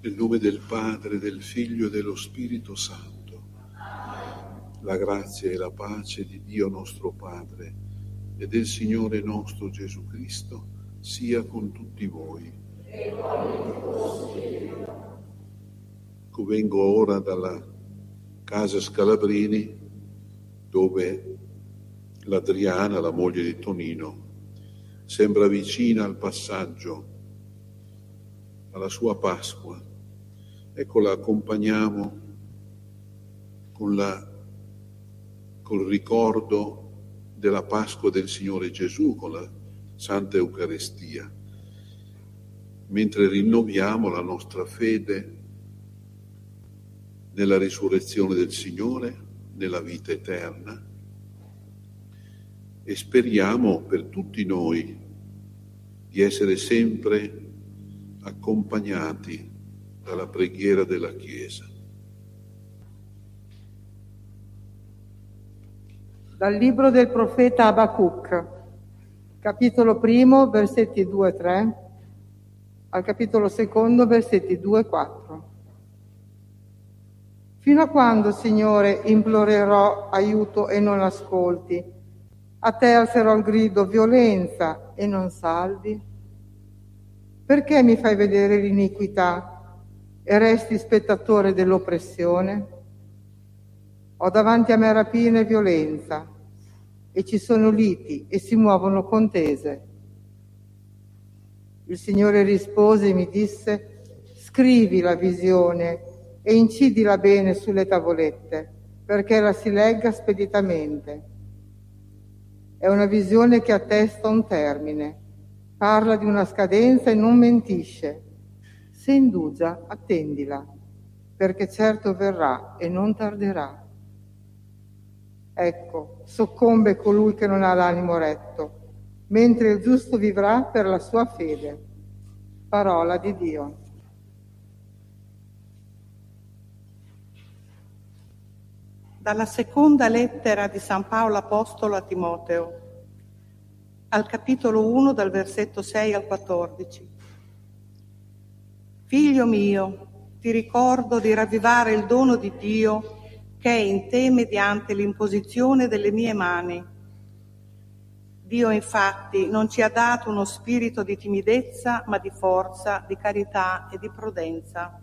Nel nome del Padre, del Figlio e dello Spirito Santo. La grazia e la pace di Dio nostro Padre e del Signore nostro Gesù Cristo sia con tutti voi. Vengo ora dalla casa Scalabrini, dove l'Adriana, la moglie di Tonino, sembra vicina al passaggio alla sua Pasqua. Ecco, la accompagniamo col ricordo della Pasqua del Signore Gesù, con la Santa Eucaristia, mentre rinnoviamo la nostra fede nella risurrezione del Signore, nella vita eterna, e speriamo per tutti noi di essere sempre accompagnati dalla preghiera della Chiesa. Dal libro del profeta Abacuc, capitolo 1, versetti 2 e 3, al capitolo 2, versetti 2 e 4. Fino a quando, Signore, implorerò aiuto e non ascolti? A te alzerò il grido violenza e non salvi? Perché mi fai vedere l'iniquità e resti spettatore dell'oppressione? Ho davanti a me rapina e violenza, e ci sono liti e si muovono contese. Il Signore rispose e mi disse: scrivi la visione e incidila bene sulle tavolette, perché la si legga speditamente. È una visione che attesta un termine, parla di una scadenza e non mentisce. Se indugia, attendila, perché certo verrà e non tarderà. Ecco, soccombe colui che non ha l'animo retto, mentre il giusto vivrà per la sua fede. Parola di Dio. Dalla seconda lettera di San Paolo Apostolo a Timoteo, al capitolo 1, dal versetto 6 al 14. Figlio mio, ti ricordo di ravvivare il dono di Dio che è in te mediante l'imposizione delle mie mani. Dio infatti non ci ha dato uno spirito di timidezza, ma di forza, di carità e di prudenza.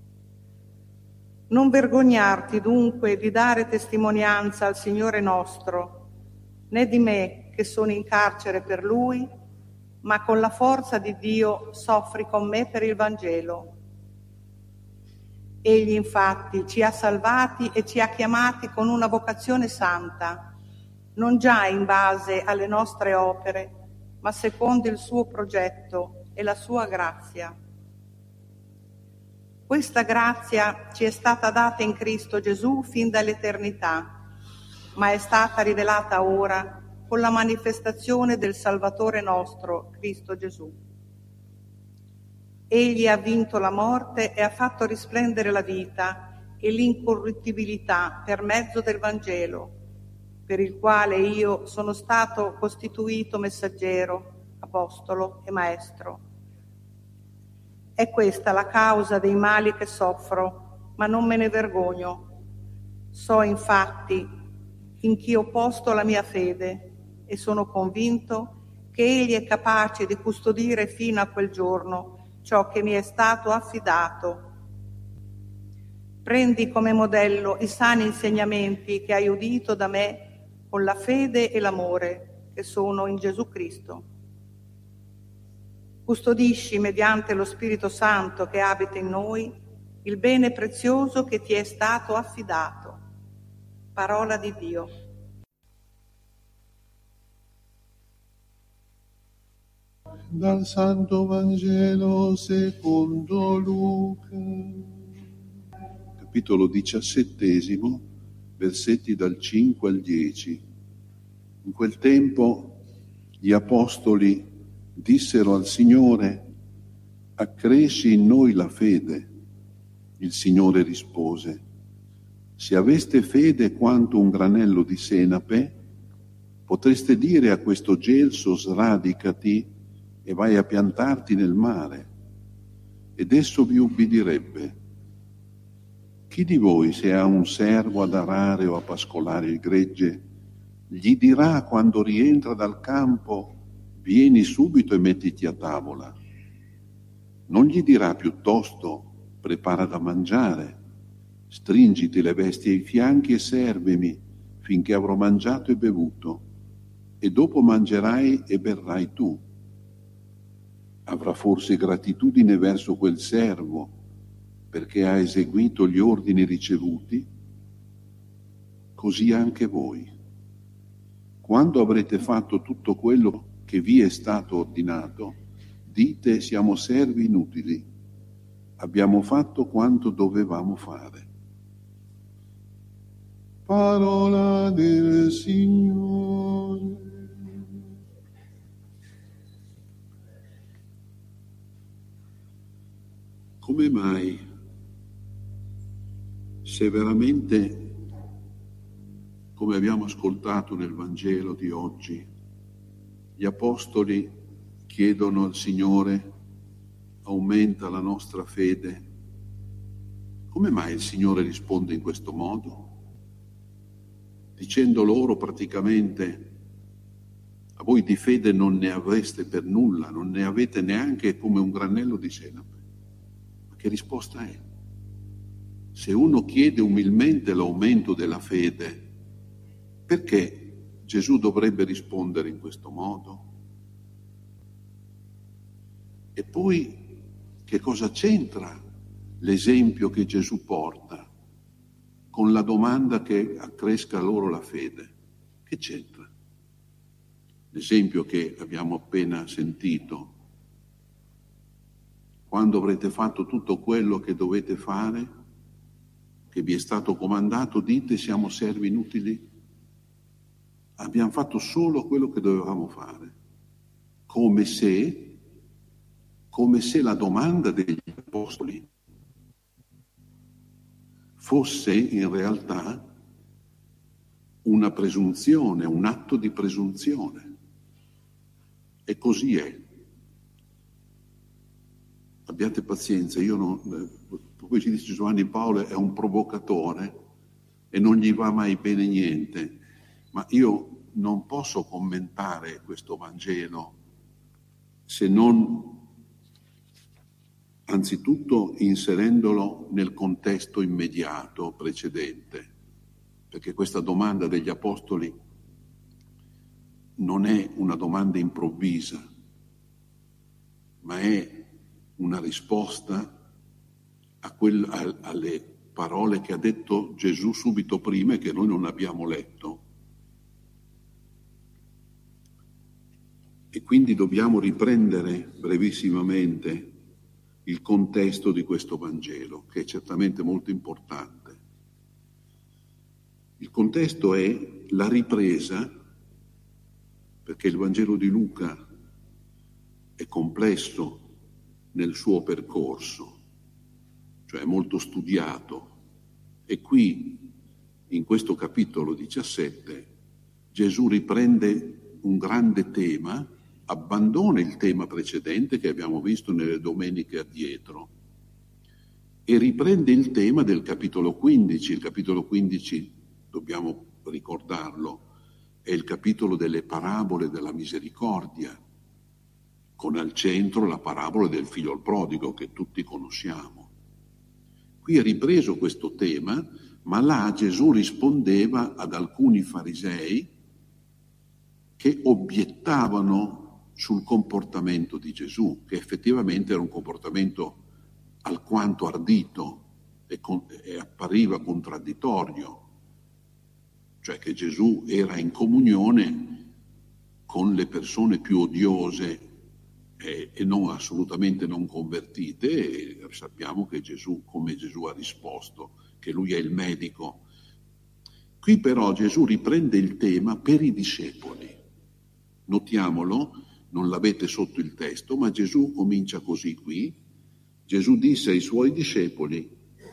Non vergognarti dunque di dare testimonianza al Signore nostro, né di me che sono in carcere per Lui, ma con la forza di Dio soffri con me per il Vangelo. Egli infatti ci ha salvati e ci ha chiamati con una vocazione santa, non già in base alle nostre opere, ma secondo il suo progetto e la sua grazia. Questa grazia ci è stata data in Cristo Gesù fin dall'eternità, ma è stata rivelata ora con la manifestazione del Salvatore nostro, Cristo Gesù. Egli ha vinto la morte e ha fatto risplendere la vita e l'incorruttibilità per mezzo del Vangelo, per il quale io sono stato costituito messaggero, apostolo e maestro. È questa la causa dei mali che soffro, ma non me ne vergogno. So infatti in chi ho posto la mia fede e sono convinto che Egli è capace di custodire fino a quel giorno ciò che mi è stato affidato. Prendi come modello i sani insegnamenti che hai udito da me con la fede e l'amore che sono in Gesù Cristo. Custodisci mediante lo Spirito Santo che abita in noi il bene prezioso che ti è stato affidato. Parola di Dio. Dal Santo Vangelo secondo Luca. Capitolo 17, versetti dal 5 al 10. In quel tempo gli apostoli dissero al Signore: accresci in noi la fede. Il Signore rispose: se aveste fede quanto un granello di senape, potreste dire a questo gelso: sradicati e vai a piantarti nel mare, ed esso vi ubbidirebbe. Chi di voi, se ha un servo ad arare o a pascolare il gregge, gli dirà quando rientra dal campo: vieni subito e mettiti a tavola? Non gli dirà piuttosto: prepara da mangiare, stringiti le vesti ai fianchi e servimi finché avrò mangiato e bevuto, e dopo mangerai e berrai tu. Avrà forse gratitudine verso quel servo perché ha eseguito gli ordini ricevuti? Così anche voi. Quando avrete fatto tutto quello che vi è stato ordinato, dite: siamo servi inutili, abbiamo fatto quanto dovevamo fare. Parola del Signore. Come mai, se veramente, come abbiamo ascoltato nel Vangelo di oggi, gli Apostoli chiedono al Signore: aumenta la nostra fede, come mai il Signore risponde in questo modo? Dicendo loro praticamente: a voi di fede non ne avreste per nulla, non ne avete neanche come un granello di senape. Ma che risposta è? Se uno chiede umilmente l'aumento della fede, perché Gesù dovrebbe rispondere in questo modo? E poi che cosa c'entra l'esempio che Gesù porta con la domanda che accresca loro la fede? Che c'entra? L'esempio che abbiamo appena sentito: quando avrete fatto tutto quello che dovete fare, che vi è stato comandato, dite: siamo servi inutili, abbiamo fatto solo quello che dovevamo fare. Come se la domanda degli Apostoli fosse in realtà una presunzione, un atto di presunzione. E così è. Abbiate pazienza, poi ci dice Giovanni Paolo è un provocatore e non gli va mai bene niente, ma io non posso commentare questo Vangelo se non anzitutto inserendolo nel contesto immediato precedente, perché questa domanda degli Apostoli non è una domanda improvvisa, ma è una risposta alle parole che ha detto Gesù subito prima e che noi non abbiamo letto. E quindi dobbiamo riprendere brevissimamente il contesto di questo Vangelo, che è certamente molto importante. Il contesto è la ripresa, perché il Vangelo di Luca è complesso nel suo percorso, cioè è molto studiato, e qui, in questo capitolo 17, Gesù riprende un grande tema, abbandona il tema precedente che abbiamo visto nelle domeniche addietro e riprende il tema del capitolo 15. Il capitolo 15, dobbiamo ricordarlo, è il capitolo delle parabole della misericordia, con al centro la parabola del figlio al prodigo che tutti conosciamo. Qui è ripreso questo tema, ma là Gesù rispondeva ad alcuni farisei che obiettavano sul comportamento di Gesù, che effettivamente era un comportamento alquanto ardito e appariva contraddittorio, cioè che Gesù era in comunione con le persone più odiose e non assolutamente non convertite, e sappiamo che Gesù, come Gesù ha risposto, che lui è il medico. Qui però Gesù riprende il tema per i discepoli. Notiamolo, non l'avete sotto il testo, ma Gesù comincia così qui. Gesù disse ai suoi discepoli: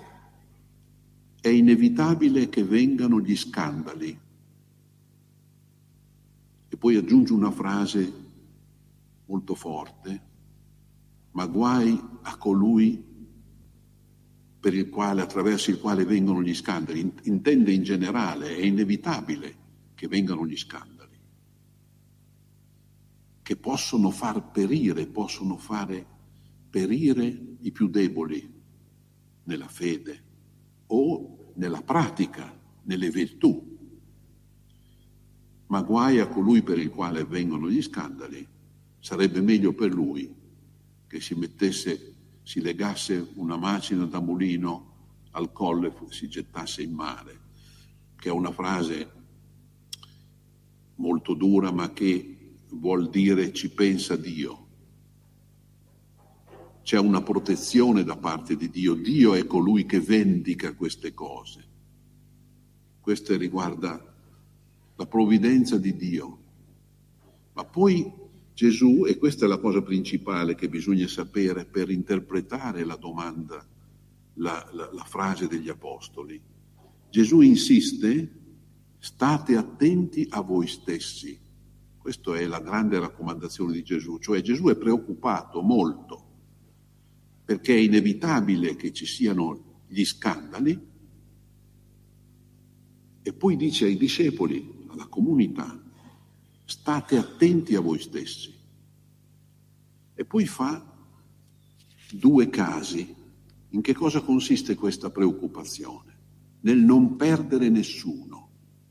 è inevitabile che vengano gli scandali. E poi aggiunge una frase molto forte: ma guai a colui attraverso il quale vengono gli scandali. Intende in generale, è inevitabile che vengano gli scandali, che possono far perire, possono fare perire i più deboli nella fede o nella pratica, nelle virtù. Ma guai a colui per il quale vengono gli scandali. Sarebbe meglio per lui che si legasse una macina da mulino al collo e si gettasse in mare, che è una frase molto dura, ma che vuol dire ci pensa Dio. C'è una protezione da parte di Dio. Dio è colui che vendica queste cose. Questo riguarda la provvidenza di Dio. Ma poi Gesù, e questa è la cosa principale che bisogna sapere per interpretare la domanda, la frase degli Apostoli, Gesù insiste: state attenti a voi stessi. Questa è la grande raccomandazione di Gesù, cioè Gesù è preoccupato molto perché è inevitabile che ci siano gli scandali, e poi dice ai discepoli, alla comunità: state attenti a voi stessi. E poi fa due casi. In che cosa consiste questa preoccupazione? Nel non perdere nessuno.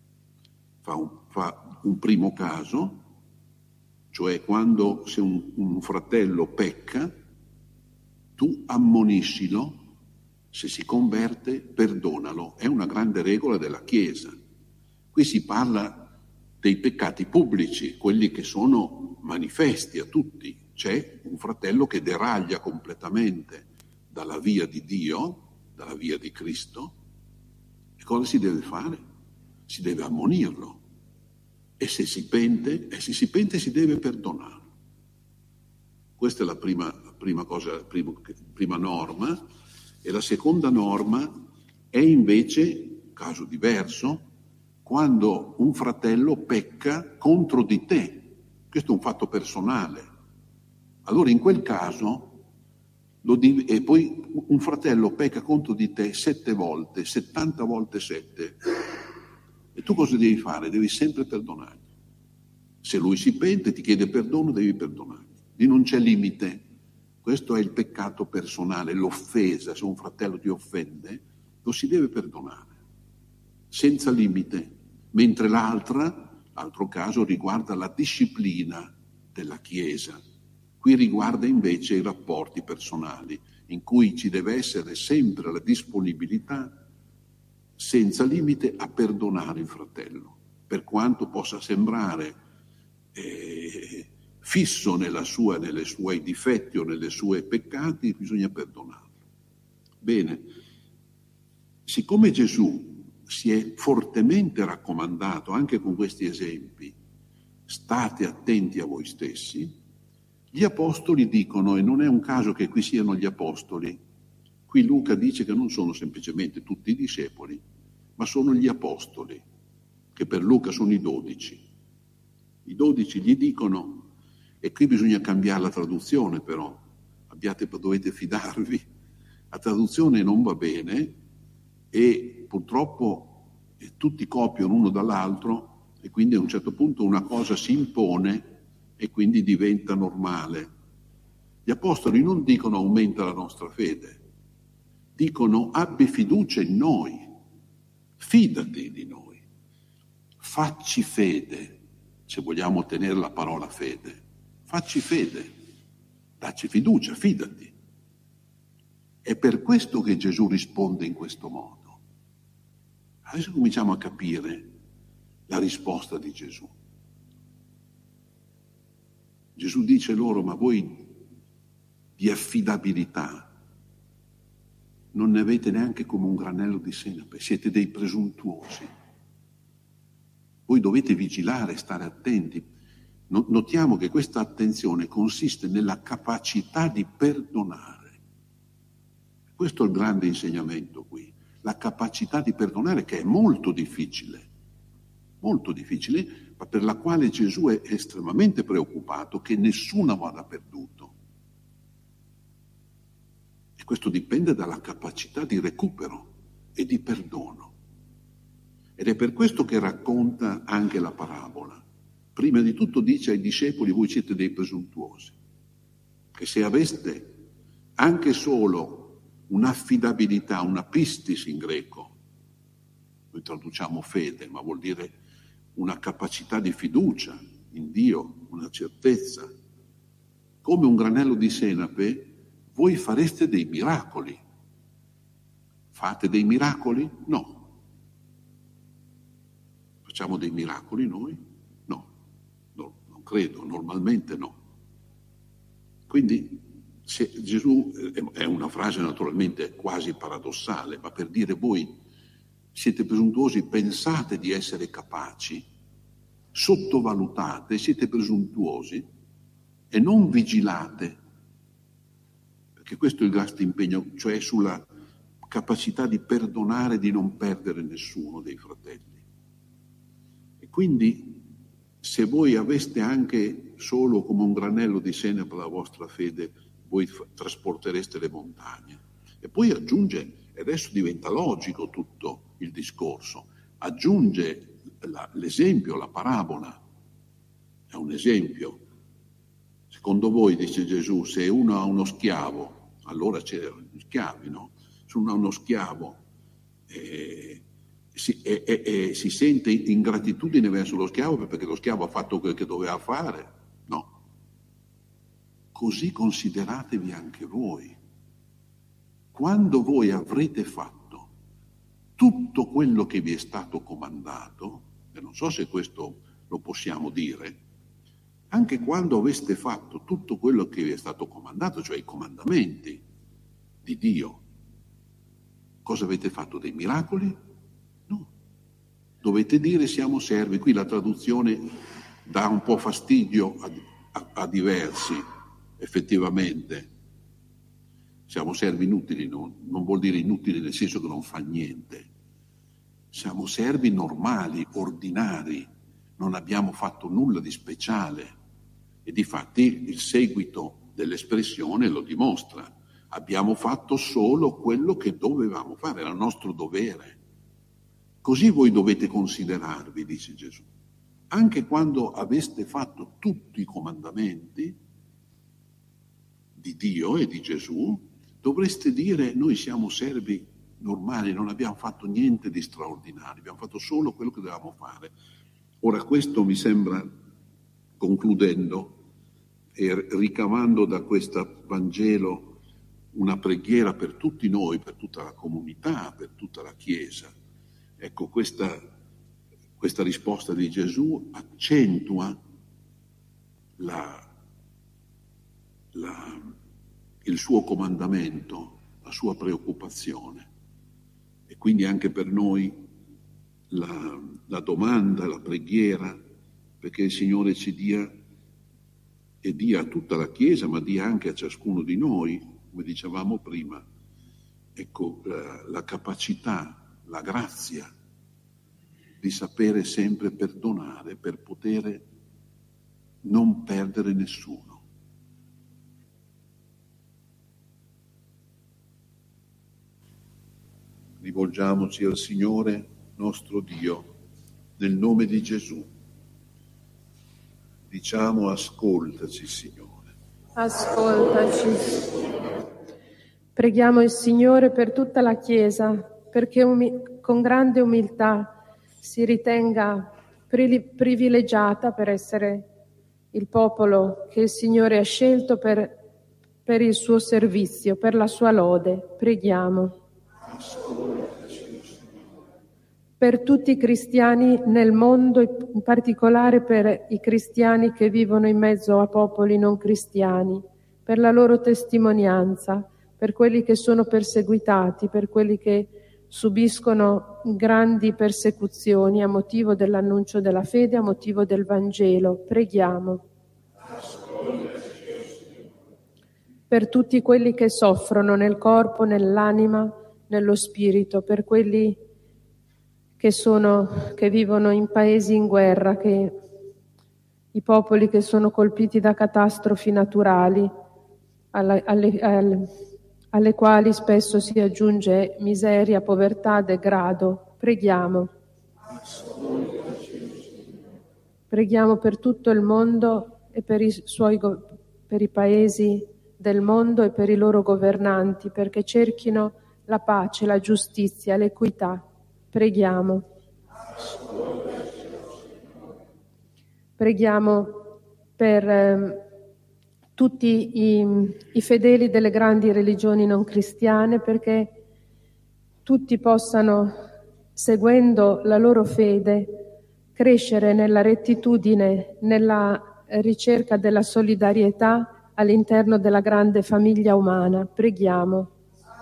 Fa un primo caso, cioè quando se un fratello pecca, tu ammoniscilo, se si converte, perdonalo. È una grande regola della Chiesa. Qui si parla dei peccati pubblici, quelli che sono manifesti a tutti. C'è un fratello che deraglia completamente dalla via di Dio, dalla via di Cristo, e cosa si deve fare? Si deve ammonirlo. E se si pente si deve perdonare. Questa è la prima cosa, prima norma. E la seconda norma è invece, caso diverso, quando un fratello pecca contro di te. Questo è un fatto personale. Allora in quel caso, e poi un fratello pecca contro di te 7 volte, 70 volte 7. E tu cosa devi fare? Devi sempre perdonargli. Se lui si pente, ti chiede perdono, devi perdonargli. Lì non c'è limite. Questo è il peccato personale, l'offesa. Se un fratello ti offende, lo si deve perdonare, senza limite. Mentre l'altro caso riguarda la disciplina della Chiesa. Qui riguarda invece i rapporti personali, in cui ci deve essere sempre la disponibilità senza limite a perdonare il fratello, per quanto possa sembrare fisso nelle suoi difetti o nelle sue peccati, bisogna perdonarlo. Bene, siccome Gesù si è fortemente raccomandato anche con questi esempi, state attenti a voi stessi, gli apostoli dicono, e non è un caso che qui siano gli apostoli, qui Luca dice che non sono semplicemente tutti i discepoli, ma sono gli apostoli, che per Luca sono i 12. I 12 gli dicono, e qui bisogna cambiare la traduzione però, dovete fidarvi, la traduzione non va bene e purtroppo tutti copiano uno dall'altro e quindi a un certo punto una cosa si impone e quindi diventa normale. Gli apostoli non dicono aumenta la nostra fede, dicono abbi fiducia in noi, fidati di noi, facci fede, se vogliamo tenere la parola fede, facci fede, dacci fiducia, fidati. È per questo che Gesù risponde in questo modo. Adesso cominciamo a capire la risposta di Gesù. Gesù dice loro, ma voi di affidabilità non ne avete neanche come un granello di senape, siete dei presuntuosi. Voi dovete vigilare, stare attenti. Notiamo che questa attenzione consiste nella capacità di perdonare. Questo è il grande insegnamento qui, la capacità di perdonare, che è molto difficile, ma per la quale Gesù è estremamente preoccupato che nessuno vada perduto. E questo dipende dalla capacità di recupero e di perdono. Ed è per questo che racconta anche la parabola. Prima di tutto dice ai discepoli: voi siete dei presuntuosi, che se aveste anche solo un'affidabilità, una pistis in greco, noi traduciamo fede, ma vuol dire una capacità di fiducia in Dio, una certezza, come un granello di senape, voi fareste dei miracoli. Fate dei miracoli? No. Facciamo dei miracoli noi? No, non credo, normalmente no. Quindi se Gesù, è una frase naturalmente quasi paradossale, ma per dire: voi siete presuntuosi, pensate di essere capaci, sottovalutate, siete presuntuosi e non vigilate, perché questo è il grande impegno, cioè sulla capacità di perdonare, di non perdere nessuno dei fratelli. E quindi se voi aveste anche solo come un granello di senape la vostra fede, voi trasportereste le montagne. E poi aggiunge, e adesso diventa logico tutto il discorso, aggiunge l'esempio, la parabola. È un esempio. Secondo voi, dice Gesù, se uno ha uno schiavo, allora c'erano gli schiavi, no? Se uno ha uno schiavo si sente ingratitudine verso lo schiavo perché lo schiavo ha fatto quel che doveva fare? No. Così consideratevi anche voi. Quando voi avrete fatto tutto quello che vi è stato comandato, e non so se questo lo possiamo dire, anche quando aveste fatto tutto quello che vi è stato comandato, cioè i comandamenti di Dio, cosa avete fatto? Dei miracoli? No. Dovete dire: siamo servi. Qui la traduzione dà un po' fastidio a diversi, effettivamente. Siamo servi inutili, non vuol dire inutili nel senso che non fa niente. Siamo servi normali, ordinari, non abbiamo fatto nulla di speciale. E difatti il seguito dell'espressione lo dimostra. Abbiamo fatto solo quello che dovevamo fare, era il nostro dovere. Così voi dovete considerarvi, dice Gesù. Anche quando aveste fatto tutti i comandamenti di Dio e di Gesù, dovreste dire: noi siamo servi normali, non abbiamo fatto niente di straordinario, abbiamo fatto solo quello che dovevamo fare. Ora questo mi sembra, concludendo e ricavando da questo Vangelo una preghiera per tutti noi, per tutta la comunità, per tutta la Chiesa. Ecco, questa risposta di Gesù accentua il suo comandamento, la sua preoccupazione. E quindi anche per noi la domanda, la preghiera, perché il Signore ci dia, e dia a tutta la Chiesa, ma dia anche a ciascuno di noi, come dicevamo prima, ecco, la capacità, la grazia di sapere sempre perdonare per poter non perdere nessuno. Rivolgiamoci al Signore nostro Dio nel nome di Gesù. Diciamo: ascoltaci, Signore. Ascoltaci. Preghiamo il Signore per tutta la Chiesa, perché con grande umiltà si ritenga privilegiata per essere il popolo che il Signore ha scelto per il suo servizio, per la sua lode. Preghiamo. Per tutti i cristiani nel mondo, in particolare per i cristiani che vivono in mezzo a popoli non cristiani, per la loro testimonianza, per quelli che sono perseguitati, per quelli che subiscono grandi persecuzioni a motivo dell'annuncio della fede, a motivo del Vangelo. Preghiamo. Per tutti quelli che soffrono nel corpo, nell'anima, nello spirito, per quelli che vivono in paesi in guerra, i popoli che sono colpiti da catastrofi naturali, alle quali spesso si aggiunge miseria, povertà, degrado. Preghiamo. Preghiamo per tutto il mondo e per i paesi del mondo e per i loro governanti, perché cerchino la pace, la giustizia, l'equità. Preghiamo. Preghiamo per tutti i fedeli delle grandi religioni non cristiane, perché tutti possano, seguendo la loro fede, crescere nella rettitudine, nella ricerca della solidarietà all'interno della grande famiglia umana. Preghiamo.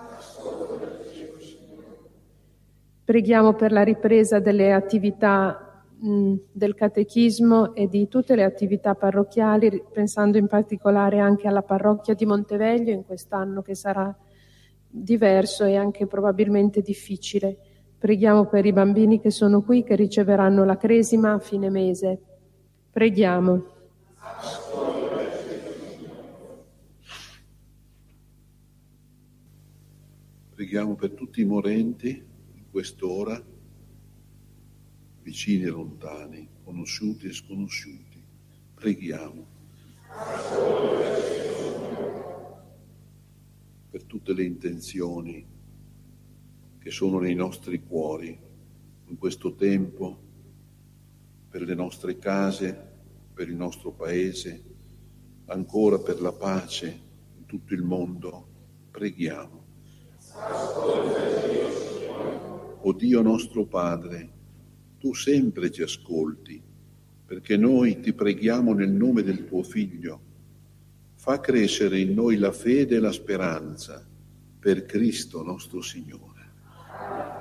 Preghiamo per la ripresa delle attività del catechismo e di tutte le attività parrocchiali, pensando in particolare anche alla parrocchia di Monteveglio in quest'anno, che sarà diverso e anche probabilmente difficile. Preghiamo per i bambini che sono qui, che riceveranno la cresima a fine mese. Preghiamo. Preghiamo per tutti i morenti in quest'ora, vicini e lontani, conosciuti e sconosciuti. Preghiamo. Per tutte le intenzioni che sono nei nostri cuori in questo tempo, per le nostre case, per il nostro paese, ancora per la pace in tutto il mondo. Preghiamo. O Dio nostro Padre, tu sempre ci ascolti, perché noi ti preghiamo nel nome del tuo Figlio. Fa crescere in noi la fede e la speranza per Cristo nostro Signore.